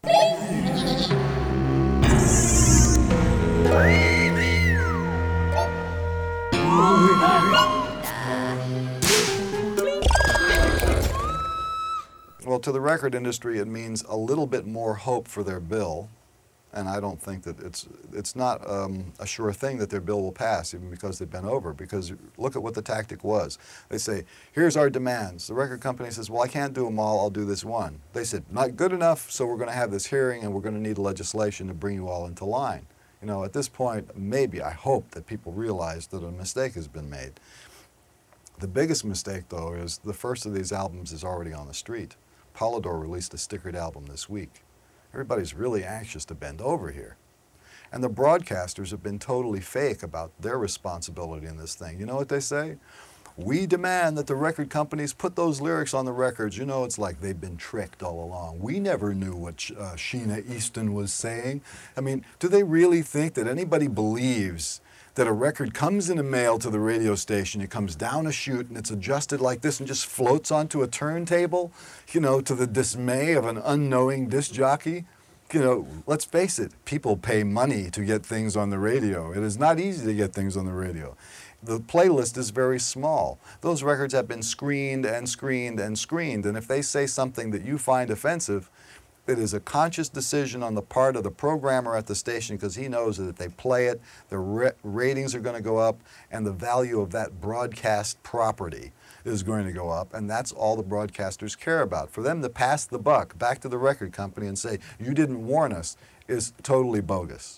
Well, to the record industry, it means a little bit more hope for their bill, and I don't think that it's not a sure thing that their bill will pass, even because they've been over. Because look at what the tactic was. They say, "Here's our demands." The record company says, "Well, I can't do them all. I'll do this one." They said, "Not good enough, so we're going to have this hearing, and we're going to need legislation to bring you all into line." You know, at this point, maybe I hope that people realize that a mistake has been made. The biggest mistake, though, is the first of these albums is already on the street. Polydor released a stickered album this week. Everybody's really anxious to bend over here. And the broadcasters have been totally fake about their responsibility in this thing. You know what they say? "We demand that the record companies put those lyrics on the records." You know, it's like they've been tricked all along. We never knew what Sheena Easton was saying. I mean, do they really think that anybody believes that a record comes in the mail to the radio station, it comes down a chute, and it's adjusted like this and just floats onto a turntable, you know, to the dismay of an unknowing disc jockey? You know, let's face it, people pay money to get things on the radio. It is not easy to get things on the radio. The playlist is very small. Those records have been screened and screened and screened, and if they say something that you find offensive, it is a conscious decision on the part of the programmer at the station, because he knows that if they play it, the ratings are going to go up and the value of that broadcast property is going to go up, and that's all the broadcasters care about. For them to pass the buck back to the record company and say, "You didn't warn us," is totally bogus.